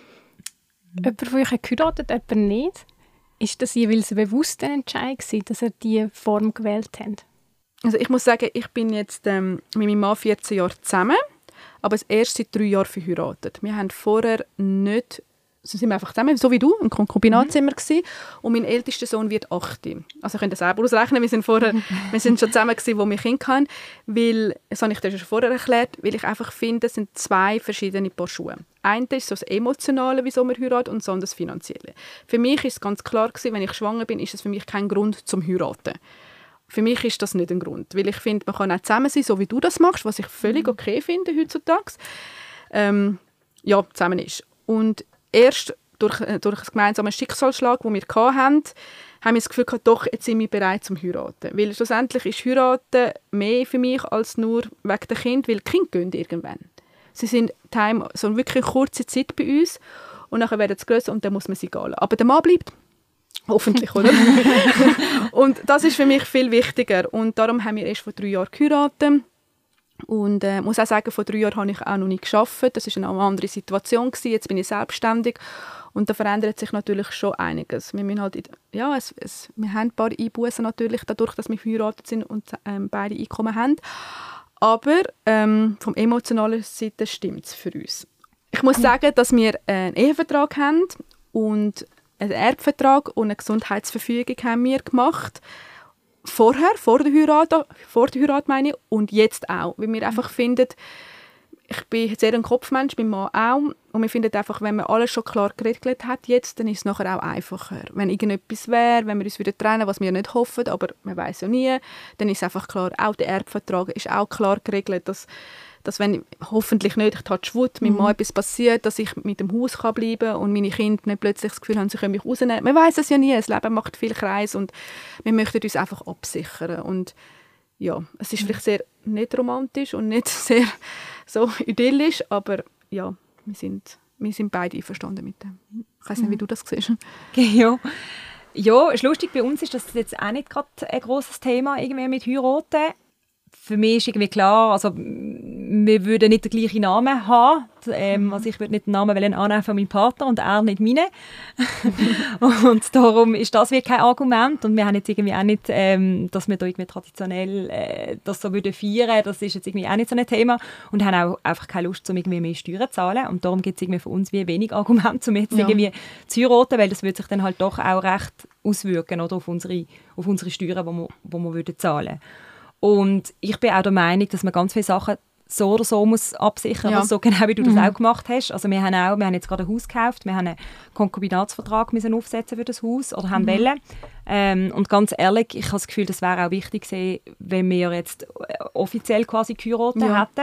Jemand von euch hat geheiratet, jemand nicht. Ist das jeweils bewusst ein Entscheid gewesen, dass ihr diese Form gewählt habt? Also ich muss sagen, ich bin jetzt mit meinem Mann 14 Jahre zusammen, aber erst seit 3 Jahren verheiratet. Wir haben vorher nicht, sind wir einfach zusammen, so wie du, im Konkubinatzimmer gewesen, und mein ältester Sohn wird 8. Also ich könnte das selber ausrechnen, wir sind schon zusammen gewesen, wo wir Kinder hatten, weil, das habe ich dir schon vorher erklärt, weil ich einfach finde, es sind 2 verschiedene Paar Schuhe. Eine ist so das Emotionale, wieso wir heiraten, und das andere das Finanzielle. Für mich ist es ganz klar gewesen, wenn ich schwanger bin, ist es für mich kein Grund zum Heiraten. Für mich ist das nicht ein Grund, weil ich finde, man kann auch zusammen sein, so wie du das machst, was ich völlig okay finde heutzutage. Zusammen ist. Und erst durch einen gemeinsamen Schicksalsschlag, den wir hatten, haben wir das Gefühl gehabt, doch, jetzt sind wir bereit zum Heiraten. Weil schlussendlich ist Heiraten mehr für mich als nur wegen der Kinder, weil die Kinder gehen irgendwann. Sie sind so wirklich eine kurze Zeit bei uns und dann werden sie grösser und dann muss man sie gehen lassen. Aber der Mann bleibt. Hoffentlich, oder? Und das ist für mich viel wichtiger. Und darum haben wir erst vor 3 Jahren geheiratet. Und ich muss auch sagen, vor 3 Jahren habe ich auch noch nicht gearbeitet. Das war eine andere Situation gewesen. Jetzt bin ich selbstständig. Und da verändert sich natürlich schon einiges. Wir müssen halt, wir haben ein paar Einbußen natürlich, dadurch, dass wir verheiratet sind und beide Einkommen haben. Aber vom emotionalen Seite stimmt es für uns. Ich muss sagen, dass wir einen Ehevertrag haben und einen Erbvertrag und eine Gesundheitsverfügung haben wir gemacht. Vor der Heirat meine ich, und jetzt auch. Weil wir einfach finden, ich bin sehr ein Kopfmensch, mein Mann auch. Und wir finden einfach, wenn man alles schon klar geregelt hat jetzt, dann ist es nachher auch einfacher. Wenn irgendetwas wäre, wenn wir uns wieder trennen, was wir nicht hoffen, aber man weiß ja nie, dann ist es einfach klar, auch der Erbvertrag ist auch klar geregelt, dass wenn hoffentlich nicht, ich touch wood, mit Mann etwas passiert, dass ich mit dem Haus bleiben kann und meine Kinder nicht plötzlich das Gefühl haben, sie können mich rausnehmen. Man weiß es ja nie, das Leben macht viel Kreis und wir möchten uns einfach absichern. Und ja, es ist vielleicht sehr nicht romantisch und nicht sehr so idyllisch, aber ja, wir sind beide einverstanden mit dem. Ich weiss nicht, wie du das siehst. Ja, ist lustig, bei uns ist das jetzt auch nicht gerade ein grosses Thema irgendwie mit Heiraten. Für mich ist irgendwie klar, also wir würden nicht den gleichen Namen haben. Also ich würde nicht den Namen annehmen von meinem Partner und er nicht meinen. Und darum ist das wirklich kein Argument. Und wir haben jetzt irgendwie auch nicht, dass wir da irgendwie traditionell das so würden feiern. Das ist jetzt irgendwie auch nicht so ein Thema. Und haben auch einfach keine Lust, um irgendwie mehr Steuern zu zahlen. Und darum gibt es irgendwie für uns wie wenig Argumente, um jetzt irgendwie zu heiraten, weil das würde sich dann halt doch auch recht auswirken, oder, auf unsere Steuern, die wir würden zahlen. Und ich bin auch der Meinung, dass man ganz viele Sachen so oder so muss absichern, so genau wie du das auch gemacht hast. Also wir haben jetzt gerade ein Haus gekauft, wir haben einen Konkubinatsvertrag müssen aufsetzen für das Haus oder haben wollen. Und ganz ehrlich, ich habe das Gefühl, das wäre auch wichtig gewesen, wenn wir jetzt offiziell quasi geheiratet hätten,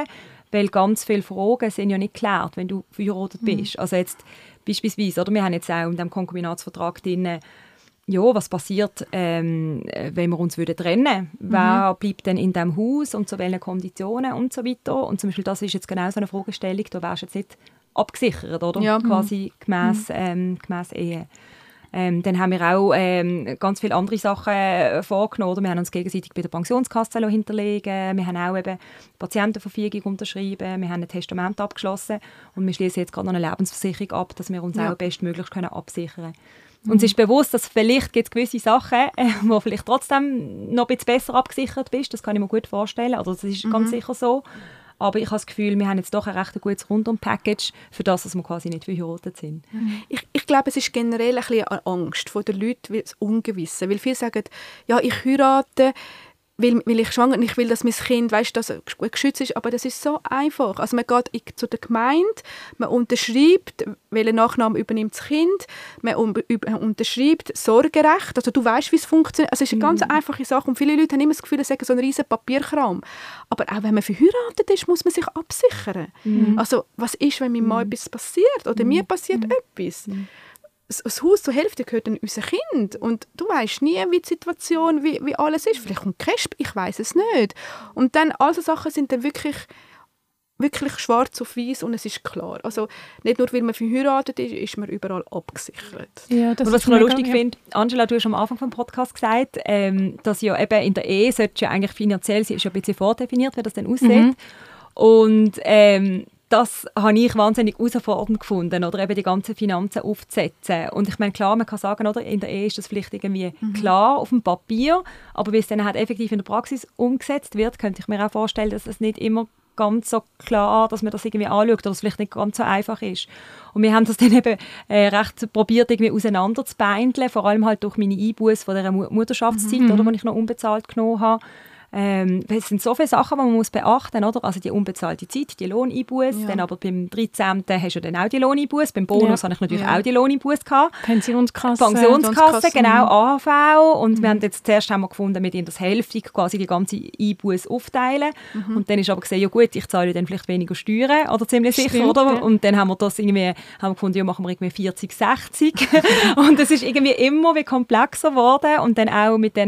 weil ganz viele Fragen sind ja nicht geklärt, wenn du verheiratet bist. Also jetzt beispielsweise, oder wir haben jetzt auch in diesem Konkubinatsvertrag drin, ja, was passiert, wenn wir uns trennen würden? Wer bleibt denn in diesem Haus und zu welchen Konditionen und so weiter? Und zum Beispiel, das ist jetzt genau so eine Fragestellung, da wärst du jetzt nicht abgesichert, oder? Ja. Quasi gemäss Ehe. Dann haben wir auch ganz viele andere Sachen vorgenommen. Oder? Wir haben uns gegenseitig bei der Pensionskasse hinterlegen. Wir haben auch eben Patientenverfügung unterschrieben. Wir haben ein Testament abgeschlossen. Und wir schließen jetzt gerade noch eine Lebensversicherung ab, dass wir uns auch bestmöglich absichern können. Und es ist bewusst, dass vielleicht gibt es gewisse Sachen, wo vielleicht trotzdem noch ein bisschen besser abgesichert bist. Das kann ich mir gut vorstellen. Also das ist ganz sicher so. Aber ich habe das Gefühl, wir haben jetzt doch ein recht gutes Rundum-Package für das, dass wir quasi nicht verheiratet sind. Ich glaube, es ist generell ein bisschen eine Angst von den Leuten, das Ungewisse. Weil viele sagen, ja, ich heirate, weil ich schwanger bin, ich will, dass mein Kind, weißt, dass geschützt ist. Aber das ist so einfach. Also man geht zu der Gemeinde, man unterschreibt, welchen Nachnamen übernimmt das Kind, man unterschreibt Sorgerecht. Also du weißt, wie es funktioniert. Also es ist eine ganz einfache Sache. Und viele Leute haben immer das Gefühl, es sei so ein riesen Papierkram. Aber auch wenn man verheiratet ist, muss man sich absichern. Also was ist, wenn meinem Mann etwas passiert oder mir passiert etwas? Das Haus zur Hälfte gehört dann unser Kind. Und du weißt nie, wie die Situation, wie alles ist. Vielleicht kommt Crash, ich weiß es nicht. Und dann, all so Sachen sind dann wirklich schwarz auf weiß und es ist klar. Also nicht nur, weil man verheiratet ist, ist man überall abgesichert. Ja, das und was ist ich noch mega, lustig finde, Angela, du hast am Anfang des Podcasts gesagt, dass ja eben in der Ehe sollte ja eigentlich finanziell, sie ist ja ein bisschen vordefiniert, wie das dann aussieht. Und das habe ich wahnsinnig herausfordernd gefunden, oder eben die ganzen Finanzen aufzusetzen. Und ich meine, klar, man kann sagen, oder, in der Ehe ist das vielleicht irgendwie klar auf dem Papier, aber wie es dann halt effektiv in der Praxis umgesetzt wird, könnte ich mir auch vorstellen, dass es nicht immer ganz so klar, dass man das irgendwie anschaut oder es vielleicht nicht ganz so einfach ist. Und wir haben das dann eben recht probiert, irgendwie auseinanderzubeindeln, vor allem halt durch meine Einbuße von dieser Mutterschaftszeit, oder, die ich noch unbezahlt genommen habe. Es sind so viele Sachen, die man muss beachten muss. Also die unbezahlte Zeit, die Lohneinbuße. Dann aber beim 13. hast du dann auch die Lohneinbuße. Beim Bonus hatte ich natürlich auch die Lohneinbuße gehabt. Pensionskasse, genau, AHV. Und wir haben jetzt zuerst gefunden, wir das Hälfte quasi die ganze Einbuße aufteilen. Und dann ist aber gesehen, ja gut, ich zahle dann vielleicht weniger Steuern, oder ziemlich sicher, oder? Ja. Und dann haben wir das irgendwie, gefunden, ja, machen wir irgendwie 40, 60. Und es ist irgendwie immer wie komplexer geworden. Und dann auch mit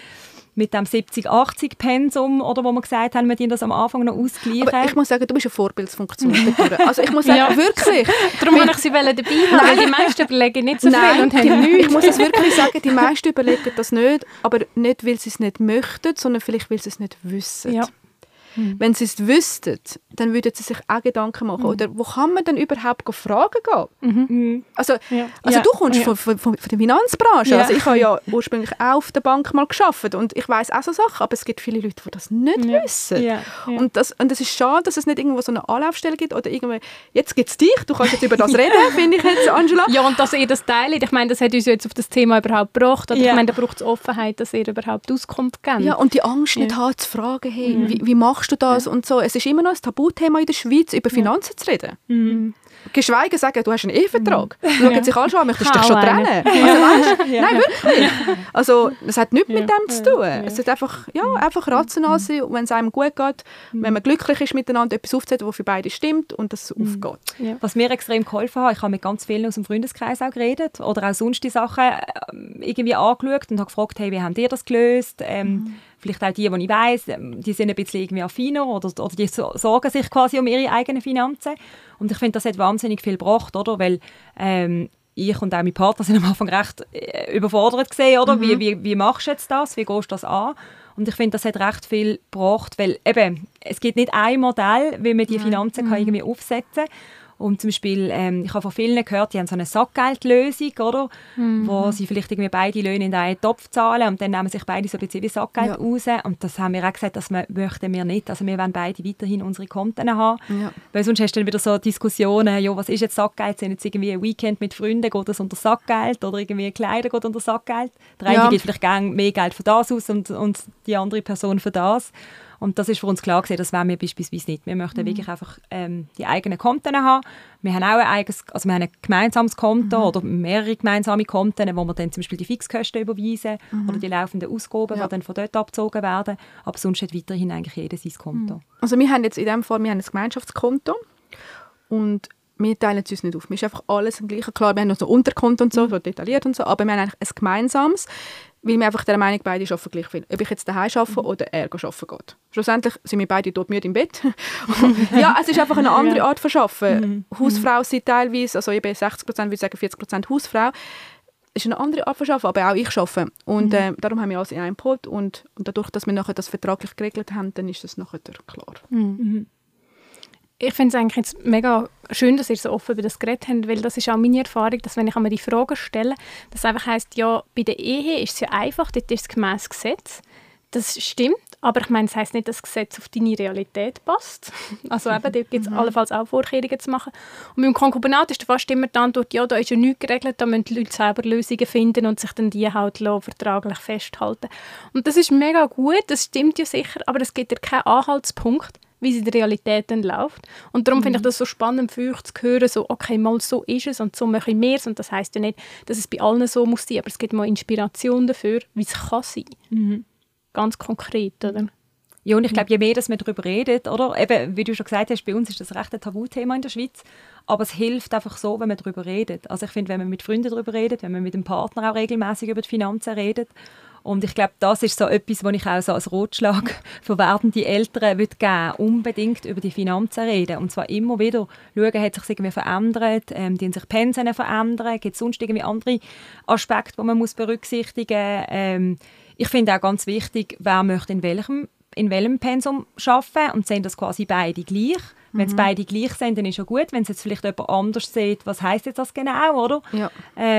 dem 70-80-Pensum, oder wo wir gesagt haben, wir müssen das am Anfang noch ausgleichen. Aber ich muss sagen, du bist eine Vorbildsfunktion. Also ich muss sagen, wirklich. Darum wollte ich sie dabei haben, weil die meisten überlegen nicht so viel und haben nichts. Ich muss es wirklich sagen, die meisten überlegen das nicht, aber nicht, weil sie es nicht möchten, sondern vielleicht, weil sie es nicht wissen. Ja. Wenn sie es wüssten, dann würden sie sich auch Gedanken machen. Oder wo kann man denn überhaupt fragen gehen? Also du kommst von der Finanzbranche. Ja. Also ich habe ja ursprünglich auch auf der Bank mal gearbeitet und ich weiss auch so Sachen, aber es gibt viele Leute, die das nicht wissen. Ja. Ja. Und das ist schade, dass es nicht irgendwo so eine Anlaufstelle gibt oder irgendwie, jetzt gibt es dich, du kannst jetzt über das reden, finde ich jetzt, Angela. Ja, und dass ihr das teilt, ich meine, das hat uns jetzt auf das Thema überhaupt gebracht. Oder ich meine, da braucht es Offenheit, dass ihr überhaupt Auskunft gebt. Ja, und die Angst nicht haben, zu fragen, hey, wie machst du das und so. Es ist immer noch ein Tabuthema in der Schweiz, über Finanzen zu reden. Geschweige sagen, du hast einen Ehevertrag. Schauen sich alle schon an, möchtest du dich schon trennen? Also, weißt, nein, wirklich. Also, es hat nichts mit dem zu tun. Es ist einfach rational sein, wenn es einem gut geht, wenn man glücklich ist miteinander, etwas aufzusetzen, was für beide stimmt und das aufgeht. Ja. Was mir extrem geholfen hat, ich habe mit ganz vielen aus dem Freundeskreis auch geredet oder auch sonst die Sachen irgendwie angeschaut und habe gefragt, hey, wie habt ihr das gelöst? Vielleicht auch die ich weiss, die sind ein bisschen irgendwie affiner oder die sorgen sich quasi um ihre eigenen Finanzen. Und ich finde, das hat wahnsinnig viel gebracht, oder? Weil ich und auch mein Partner sind am Anfang recht überfordert gesehen, oder? Wie machst du jetzt das? Wie gehst du das an? Und ich finde, das hat recht viel gebracht, weil eben, es gibt nicht ein Modell, wie man die Finanzen kann irgendwie aufsetzen kann. Und zum Beispiel, ich habe von vielen gehört, die haben so eine Sackgeldlösung, oder? Wo sie vielleicht irgendwie beide Löhne in einen Topf zahlen und dann nehmen sich beide so ein bisschen wie Sackgeld raus. Und das haben wir auch gesagt, das möchten wir nicht. Also wir wollen beide weiterhin unsere Konten haben. Ja. Weil sonst hast du dann wieder so Diskussionen, ja, was ist jetzt Sackgeld? Sind jetzt irgendwie ein Weekend mit Freunden, geht das unter Sackgeld? Oder irgendwie Kleider geht unter Sackgeld? Der eine gibt vielleicht gerne mehr Geld für das aus und die andere Person für das. Und das ist für uns klar gewesen, das wollen wir beispielsweise nicht. Wir möchten wirklich einfach die eigenen Konten haben. Wir haben auch wir haben ein gemeinsames Konto oder mehrere gemeinsame Konten, wo wir dann zum Beispiel die Fixkosten überweisen oder die laufenden Ausgaben, die dann von dort abgezogen werden. Aber sonst hat weiterhin eigentlich jeder sein Konto. Also wir haben jetzt in diesem Fall ein Gemeinschaftskonto und wir teilen es uns nicht auf. Wir ist einfach alles im gleichen. Klar, wir haben noch so Unterkonto und so detailliert und so, aber wir haben eigentlich ein gemeinsames, weil wir einfach der Meinung, beide arbeiten gleich viel. Ob ich jetzt daheim arbeite oder er arbeiten geht. Schlussendlich sind wir beide tot müde im Bett. Ja, es ist einfach eine andere Art von Arbeiten. Hausfrau sind teilweise, also ich bin 60%, würde ich sagen 40% Hausfrau. Das ist eine andere Art von Arbeiten, aber auch ich arbeite. Und darum haben wir alles in einem Pot. Und dadurch, dass wir nachher das vertraglich geregelt haben, dann ist das nachher klar. Ich finde es eigentlich jetzt mega schön, dass ihr so offen über das geredet habt, weil das ist auch meine Erfahrung, dass wenn ich einmal die Frage stelle, dass einfach heisst, ja, bei der Ehe ist es ja einfach, dort ist es gemäss Gesetz. Das stimmt, aber ich meine, das heisst nicht, dass das Gesetz auf deine Realität passt. Also eben, dort gibt es allenfalls auch Vorkehrungen zu machen. Und beim Konkubinat ist fast immer die Antwort, ja, da ist ja nichts geregelt, da müssen die Leute selber Lösungen finden und sich dann die halt vertraglich festhalten. Und das ist mega gut, das stimmt ja sicher, aber es gibt ja keinen Anhaltspunkt, wie es in der Realität dann läuft. Und darum finde ich das so spannend für euch zu hören, so, okay, mal so ist es und so machen wir es. Und das heisst ja nicht, dass es bei allen so muss sein, aber es gibt mal Inspiration dafür, wie es kann sein. Ganz konkret, oder? Ja, und ich glaube, je mehr dass wir darüber reden, oder? Eben, wie du schon gesagt hast, bei uns ist das recht ein Tabuthema in der Schweiz. Aber es hilft einfach so, wenn man darüber redet. Also ich finde, wenn man mit Freunden darüber redet, wenn man mit dem Partner auch regelmäßig über die Finanzen redet. Und ich glaube, das ist so etwas, was ich auch so als Ratschlag für werdende Eltern geben würde, unbedingt über die Finanzen reden. Und zwar immer wieder schauen, hat sich irgendwie verändert, die sich Pensen verändern, gibt es sonst irgendwie andere Aspekte, die man muss berücksichtigen muss. Ich finde auch ganz wichtig, wer möchte in welchem Pensum arbeiten und sehen das quasi beide gleich. Wenn es beide gleich sind, dann ist ja gut. Wenn es jetzt vielleicht jemand anders sieht, was heisst jetzt das genau, oder? Ja.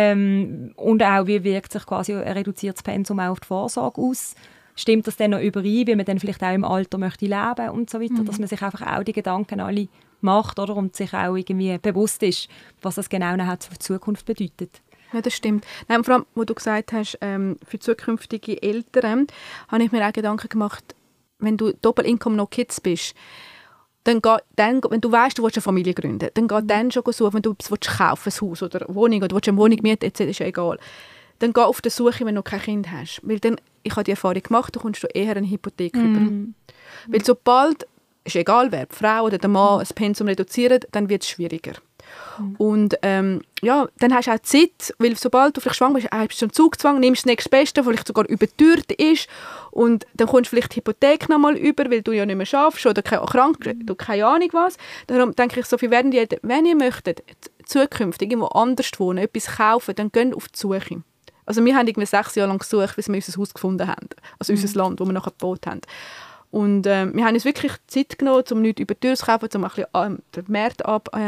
Und auch, wie wirkt sich quasi ein reduziertes Pensum auch auf die Vorsorge aus? Stimmt das dann noch überein, wie man dann vielleicht auch im Alter möchte leben und so weiter? Dass man sich einfach auch die Gedanken alle macht, oder? Und sich auch irgendwie bewusst ist, was das genau nachher für die Zukunft bedeutet. Ja, das stimmt. Nein, vor allem, wo du gesagt hast, für zukünftige Eltern, habe ich mir auch Gedanken gemacht, wenn du Doppel-Income No Kids bist, dann, wenn du weißt, du willst eine Familie gründen, dann geh dann schon suchen, wenn du es kaufen, ein Haus oder eine Wohnung oder eine Wohnung mieten, etc., ist ja egal. Dann geh auf die Suche, wenn du kein Kind hast. Weil dann, ich habe die Erfahrung gemacht, da kommst du eher eine Hypothek über. Weil sobald, ist egal wer, die Frau oder der Mann, das Pensum reduziert, dann wird es schwieriger. Und ja, dann hast du auch Zeit, weil sobald du vielleicht schwanger bist, hast du einen Zugzwang, nimmst das nächstbeste, vielleicht sogar überteuert ist und dann kommst du vielleicht die Hypothek nochmal über, weil du ja nicht mehr schaffst oder krank, du keine Ahnung was. Darum denke ich, so viel werden die, wenn ihr möchtet, zukünftig irgendwo anders wohnen, etwas kaufen, dann gehen auf die Suche. Also wir haben irgendwie 6 Jahre lang gesucht, bis wir unser Haus gefunden haben, also unser Land, wo wir nachher gebaut haben. Und wir haben uns wirklich Zeit genommen, um nichts überteuert zu kaufen, um ein bisschen den Markt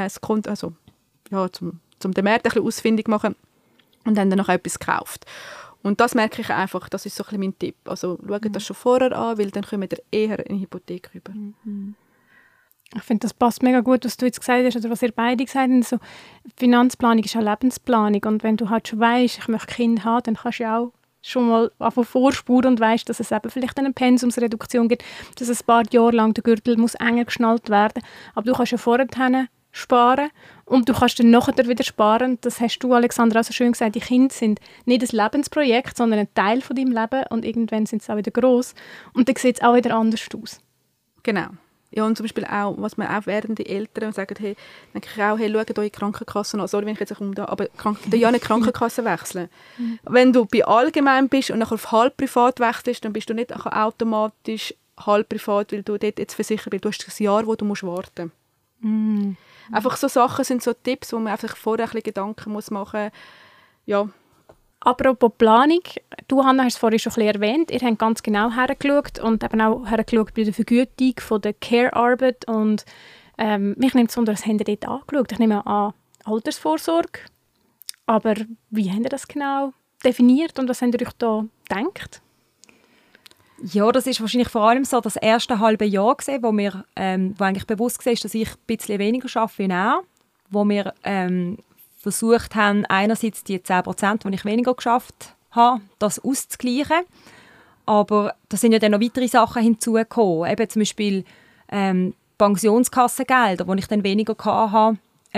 zum den Markt ein bisschen ausfindig zu machen und dann noch etwas gekauft. Und das merke ich einfach, das ist so ein bisschen mein Tipp. Also schaut das schon vorher an, weil dann kommen wir eher in eine Hypothek rüber. Ich finde, das passt mega gut, was du jetzt gesagt hast oder was ihr beide gesagt habt. So, Finanzplanung ist auch Lebensplanung und wenn du halt schon weißt, ich möchte Kinder haben, dann kannst du ja auch schon mal vorspuren und weißt, dass es eben vielleicht eine Pensumsreduktion gibt, dass ein paar Jahre lang der Gürtel muss enger geschnallt werden. Aber du kannst ja vorher sparen und du kannst dann nachher wieder sparen. Das hast du, Alexandra, auch so schön gesagt. Die Kinder sind nicht ein Lebensprojekt, sondern ein Teil von deinem Leben und irgendwann sind sie auch wieder gross. Und dann sieht es auch wieder anders aus. Genau. Ja, und zum Beispiel auch, was man auch werdende Eltern sagen, hey, denke ich auch, hey, schaut eure Krankenkasse an. Sorry, wenn ich jetzt da, aber ja nicht Krankenkasse wechseln. Wenn du bei allgemein bist und nachher auf halb privat wechselst, dann bist du nicht automatisch halb privat, weil du dort jetzt versichert bist. Du hast ein Jahr, wo du warten musst. Einfach so Sachen sind so Tipps, wo man einfach vorher ein bisschen Gedanken muss machen muss. Ja. Apropos Planung, du, Hanna, hast es vorhin schon ein bisschen erwähnt, ihr habt ganz genau hergeschaut und eben auch hergeschaut bei der Vergütung von der Care-Arbeit und mich nimmt es wunder, was habt ihr dort angeschaut? Ich nehme an Altersvorsorge, aber wie habt ihr das genau definiert und was habt ihr euch da gedacht? Ja, das ist wahrscheinlich vor allem so das erste halbe Jahr gewesen, wo mir wo eigentlich bewusst war, dass ich ein bisschen weniger arbeite wie er, wo wir versucht haben, einerseits die 10%, die ich weniger geschafft habe, das auszugleichen. Aber da sind ja dann noch weitere Sachen hinzugekommen. Eben zum Beispiel Pensionskassengelder, die ich dann weniger hatte,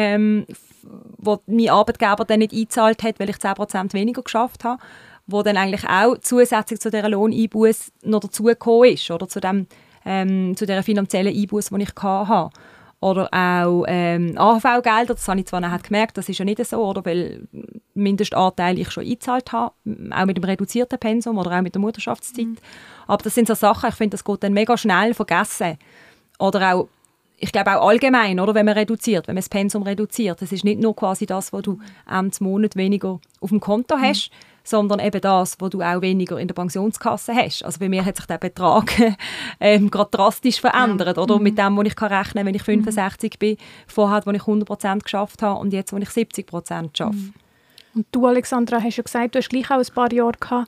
wo mein Arbeitgeber dann nicht eingezahlt hat, weil ich 10% weniger geschafft habe, wo dann eigentlich auch zusätzlich zu dieser Lohneinbusse noch dazugekommen ist, oder zu dieser finanziellen Einbusse, die ich hatte. Oder auch AHV-Gelder, das habe ich zwar nachher gemerkt, das ist ja nicht so, oder, weil Mindestanteil ich schon eingezahlt habe, auch mit dem reduzierten Pensum oder auch mit der Mutterschaftszeit. Aber das sind so Sachen, ich finde, das geht dann mega schnell vergessen. Oder auch, ich glaube auch allgemein, oder, wenn man reduziert, wenn man das Pensum reduziert, das ist nicht nur quasi das, was du am Monat weniger auf dem Konto hast, sondern eben das, was du auch weniger in der Pensionskasse hast. Also bei mir hat sich der Betrag gerade drastisch verändert, oder? Mit dem, was ich rechnen kann, wenn ich 65 bin, vorher, wo ich 100% geschafft habe und jetzt, wo ich 70% schaffe. Und du, Alexandra, hast ja gesagt, du hast gleich auch ein paar Jahre gehabt,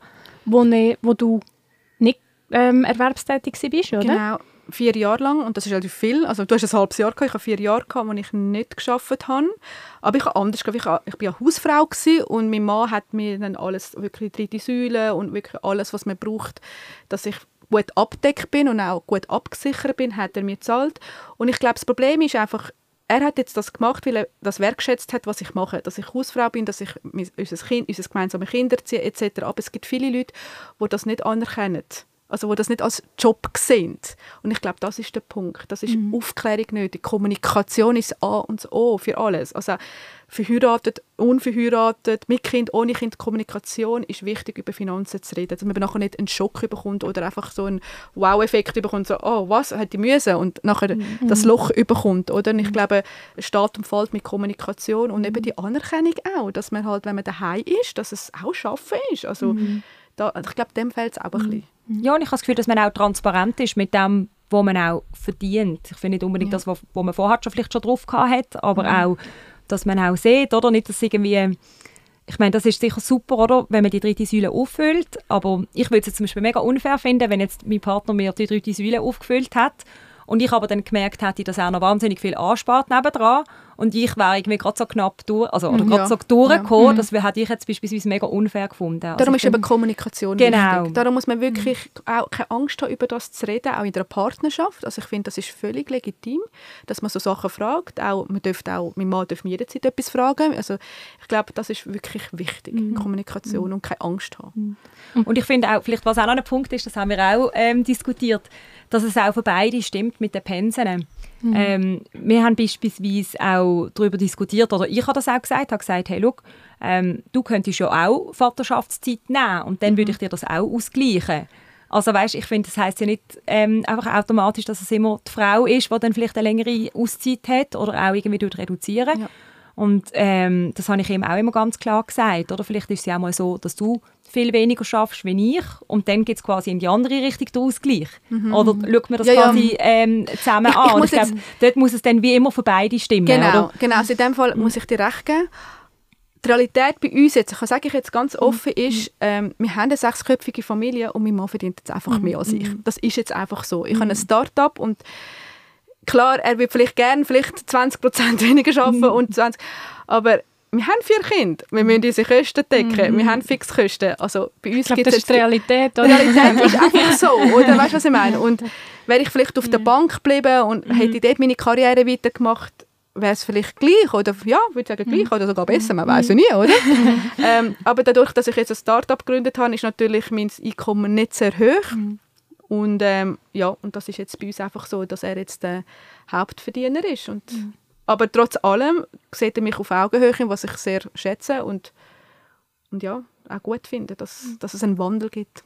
wo du nicht erwerbstätig warst, oder? Genau, 4 Jahre lang, und das ist relativ viel. Also du hast ein halbes Jahr gehabt, ich habe 4 Jahre gehabt, wo ich nicht gearbeitet habe. Aber ich habe anders gearbeitet. Ich war ja Hausfrau gewesen, und mein Mann hat mir dann alles, wirklich die 3. Säule und wirklich alles, was man braucht, dass ich gut abgedeckt bin und auch gut abgesichert bin, hat er mir gezahlt. Und ich glaube, das Problem ist einfach, er hat jetzt das gemacht, weil er das wertschätzt hat, was ich mache. Dass ich Hausfrau bin, dass ich unser gemeinsames Kind erziehe, etc. Aber es gibt viele Leute, die das nicht anerkennen. Also die das nicht als Job sehen. Und ich glaube, das ist der Punkt. Das ist Aufklärung nötig. Kommunikation ist das A und das O für alles. Also verheiratet, unverheiratet, mit Kind, ohne Kind. Kommunikation ist wichtig, über Finanzen zu reden. Dass man nachher nicht einen Schock bekommt oder einfach so einen Wow-Effekt bekommt, so, oh, was, hat die Müsse? Und nachher das Loch bekommt. Oder? Und ich glaube, es steht und fällt mit Kommunikation und eben die Anerkennung auch, dass man halt, wenn man daheim ist, dass es auch Schaffen ist. Also ich glaube, dem fällt es auch ein bisschen. Ja, und ich habe das Gefühl, dass man auch transparent ist mit dem, was man auch verdient. Ich finde nicht unbedingt das, was man vorher vielleicht schon drauf hat, aber auch, dass man auch sieht, oder? Nicht, dass irgendwie, ich meine, das ist sicher super, oder? Wenn man die 3. Säule auffüllt, aber ich würde es jetzt zum Beispiel mega unfair finden, wenn jetzt mein Partner mir die 3. Säule aufgefüllt hat und ich aber dann gemerkt hätte, dass er noch wahnsinnig viel anspart nebendran und ich wäre irgendwie gerade so knapp durch, also, oder gerade so durchgekommen, das hätte ich jetzt beispielsweise mega unfair gefunden. Also darum ist eben Kommunikation wichtig. Darum muss man wirklich auch keine Angst haben, über das zu reden, auch in einer Partnerschaft. Also ich finde, das ist völlig legitim, dass man so Sachen fragt. Auch, mein Mann darf mir jederzeit etwas fragen. Also ich glaube, das ist wirklich wichtig, Kommunikation und keine Angst haben. Und ich finde auch, vielleicht was auch noch ein Punkt ist, das haben wir auch diskutiert, dass es auch für beide stimmt mit den Pensen. Wir haben beispielsweise auch darüber diskutiert, oder ich habe das auch gesagt, hey, look, du könntest ja auch Vaterschaftszeit nehmen und dann würde ich dir das auch ausgleichen. Also weißt, ich finde, das heisst ja nicht einfach automatisch, dass es immer die Frau ist, die dann vielleicht eine längere Auszeit hat oder auch irgendwie reduzieren. Ja. Und das habe ich ihm auch immer ganz klar gesagt. Oder vielleicht ist es ja auch mal so, dass du viel weniger schaffst wie ich und dann gibt es quasi in die andere Richtung den Ausgleich. Oder schaut man das quasi zusammen an. Ich glaube, dort muss es dann wie immer für beide stimmen. Genau, oder? Genau. Also in dem Fall muss ich dir recht geben. Die Realität bei uns jetzt, sage ich jetzt ganz offen, ist, wir haben eine 6-köpfige Familie und mein Mann verdient jetzt einfach mehr als ich. Das ist jetzt einfach so. Ich habe ein Start-up und klar, er will vielleicht 20% weniger arbeiten und 20%, aber wir haben 4 Kinder. Wir müssen unsere Kosten decken. Wir haben Fixkosten. Also bei uns gibt es die Realität. Oder? Die Realität ist einfach so. Oder? Weißt du, was ich meine? Und wäre ich vielleicht auf der Bank geblieben und hätte dort meine Karriere weitergemacht, wäre es vielleicht gleich. Oder ja, ich würde sagen gleich. Oder sogar besser. Man weiß ja nie, oder? Aber dadurch, dass ich jetzt ein Start-up gegründet habe, ist natürlich mein Einkommen nicht sehr hoch. Und und das ist jetzt bei uns einfach so, dass er jetzt der Hauptverdiener ist. Und aber trotz allem sieht er mich auf Augenhöhe, was ich sehr schätze und ja, auch gut finde, dass es einen Wandel gibt.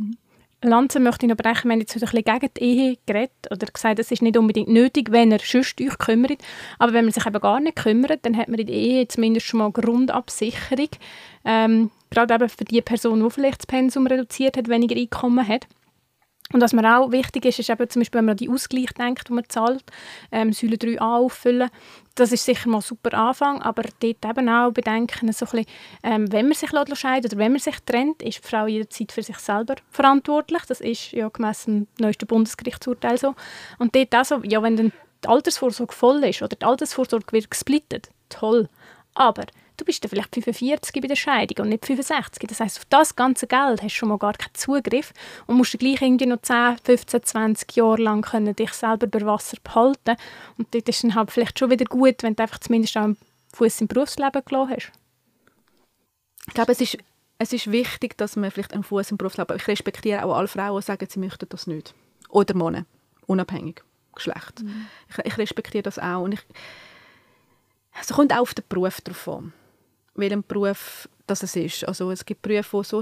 Lanze möchte ich noch brechen, wir haben jetzt ein bisschen gegen die Ehe geredet oder gesagt, es ist nicht unbedingt nötig, wenn er sonst euch kümmert. Aber wenn man sich eben gar nicht kümmert, dann hat man in der Ehe zumindest schon mal Grundabsicherung. Gerade eben für die Person, die vielleicht das Pensum reduziert hat, weniger Einkommen hat. Und was mir auch wichtig ist, ist eben zum Beispiel, wenn man an die Ausgleich denkt, die man zahlt, Säule 3a auffüllen. Das ist sicher mal ein super Anfang, aber dort eben auch bedenken, so ein bisschen, wenn man sich scheidet oder wenn man sich trennt, ist die Frau jederzeit für sich selber verantwortlich. Das ist ja gemäss dem neuesten Bundesgerichtsurteil so. Und dort auch so, ja, wenn dann die Altersvorsorge voll ist oder die Altersvorsorge wird gesplittet, toll. Aber du bist dann vielleicht 45 bei der Scheidung und nicht 65. Das heisst, auf das ganze Geld hast du schon mal gar keinen Zugriff und musst dann gleich irgendwie noch 10, 15, 20 Jahre lang können dich selber über Wasser behalten. Und dort ist dann halt vielleicht schon wieder gut, wenn du einfach zumindest auch einen Fuß im Berufsleben gelassen hast. Ich glaube, es ist wichtig, dass man vielleicht einen Fuß im Berufsleben... Ich respektiere auch alle Frauen, die sagen, sie möchten das nicht. Oder Männer, unabhängig, Geschlecht. Ich respektiere das auch. Und es kommt auch auf den Beruf drauf an, welchen Beruf das es ist. Also es gibt Berufe, die so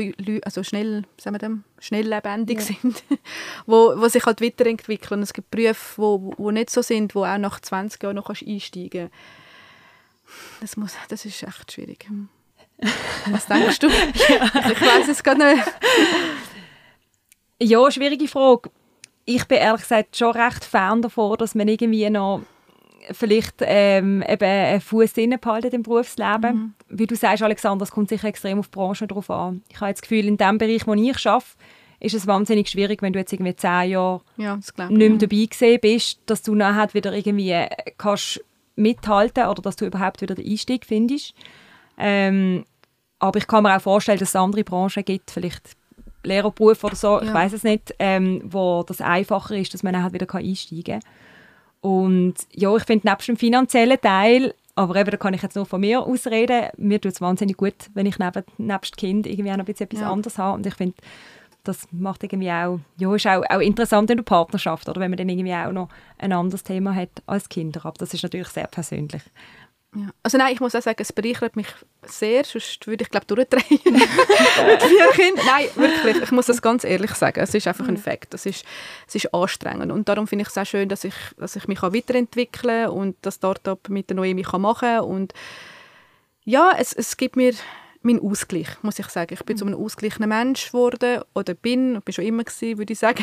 schnell lebendig sind, wo sich halt weiterentwickeln. Und es gibt Berufe, die nicht so sind, wo auch nach 20 Jahren noch einsteigen kannst. Das ist echt schwierig. Was denkst du? Ich weiss es gar nicht. Ja, schwierige Frage. Ich bin ehrlich gesagt schon recht Fan davon, dass man irgendwie noch vielleicht eben einen Fuß drin behalten im Berufsleben. Wie du sagst, Alexander, es kommt sicher extrem auf die Branche drauf an. Ich habe jetzt das Gefühl, in dem Bereich, wo ich arbeite, ist es wahnsinnig schwierig, wenn du jetzt irgendwie 10 Jahre nicht mehr dabei gewesen bist, dass du nachher wieder irgendwie kannst mithalten oder dass du überhaupt wieder den Einstieg findest. Aber ich kann mir auch vorstellen, dass es andere Branchen gibt, vielleicht Lehrerberuf oder so, ich weiß es nicht, wo das einfacher ist, dass man halt wieder einsteigen kann. Und ja, ich finde, nebst dem finanziellen Teil, aber eben, da kann ich jetzt nur von mir ausreden, mir tut es wahnsinnig gut, wenn ich nebst Kind irgendwie auch noch etwas anderes habe. Und ich finde, das macht irgendwie auch, ist auch interessant in der Partnerschaft, oder wenn man dann irgendwie auch noch ein anderes Thema hat als Kinder. Aber das ist natürlich sehr persönlich. Ja. Also nein, ich muss auch sagen, es bereichert mich sehr, sonst würde ich glaube durchdrehen mit 4 Kindern. Nein, wirklich, ich muss das ganz ehrlich sagen, es ist einfach ein Fakt, es ist anstrengend und darum finde ich es auch schön, dass ich mich weiterentwickeln kann und das Startup mit der Noemi machen kann und ja, es gibt mir meinen Ausgleich, muss ich sagen. Ich bin zu einem ausgeglichenen Mensch geworden oder bin schon immer gewesen, würde ich sagen.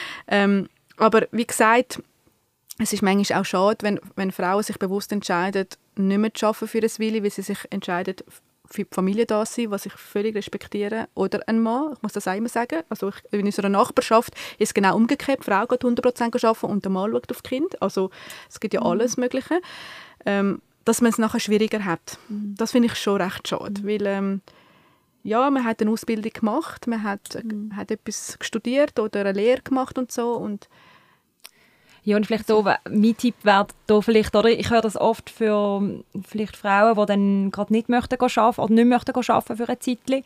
Aber wie gesagt, es ist manchmal auch schade, wenn Frauen sich bewusst entscheiden, nicht mehr zu arbeiten für eine Weile, weil sie sich entscheiden, für die Familie da zu sein, was ich völlig respektiere. Oder ein Mann, ich muss das auch immer sagen. Also in unserer Nachbarschaft ist es genau umgekehrt. Die Frau geht 100% arbeiten und der Mann schaut auf das Kind. Also es gibt ja alles Mögliche. Dass man es nachher schwieriger hat. Das finde ich schon recht schade. Weil man hat eine Ausbildung gemacht, man hat etwas studiert oder eine Lehre gemacht und so. Und ja, und vielleicht auch, mein Tipp wäre da vielleicht, oder ich höre das oft für vielleicht Frauen, die dann gerade nicht möchten arbeiten oder nicht möchten arbeiten für eine Zeit,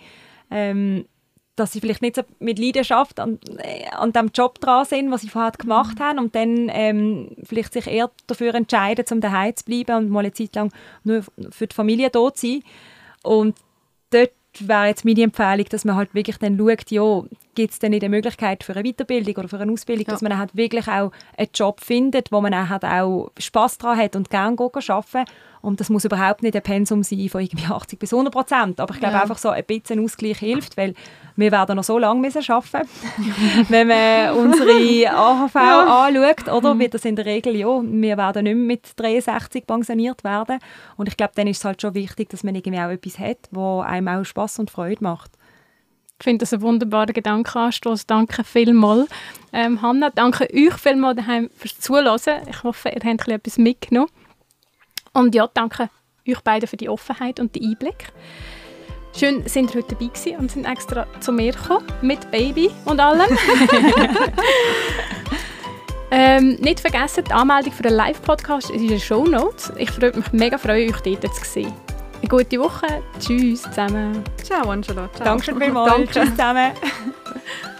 dass sie vielleicht nicht so mit Leidenschaft an dem Job dran sind, was sie vorher gemacht haben und dann vielleicht sich eher dafür entscheiden, um daheim zu bleiben und mal eine Zeit lang nur für die Familie da zu sein. Und dort wäre jetzt meine Empfehlung, dass man halt wirklich dann schaut, ja, gibt es denn nicht eine Möglichkeit für eine Weiterbildung oder für eine Ausbildung, dass man dann halt wirklich auch einen Job findet, wo man dann halt auch Spass daran hat und gerne arbeiten. Und das muss überhaupt nicht ein Pensum sein von irgendwie 80-100%. Aber ich glaube einfach so ein bisschen Ausgleich hilft, weil wir werden noch so lange arbeiten müssen, wenn man unsere AHV anschaut, oder? Wie das in der Regel, wir werden nicht mehr mit 63 pensioniert werden. Und ich glaube, dann ist es halt schon wichtig, dass man irgendwie auch etwas hat, wo einem auch Spass und Freude macht. Ich finde das ein wunderbarer Gedankenanstoß. Danke vielmals. Hanna, danke euch vielmals daheim fürs Zuhören. Ich hoffe, ihr habt etwas mitgenommen. Und ja, danke euch beiden für die Offenheit und den Einblick. Schön, sind ihr heute dabei gewesen und sind extra zu mir gekommen, mit Baby und allem. Nicht vergessen, die Anmeldung für den Live-Podcast ist in den Shownotes. Ich würde mich mega freuen, euch dort zu sehen. Eine gute Woche. Tschüss zusammen. Ciao, Angela. Ciao. Danke vielmals. Tschüss zusammen.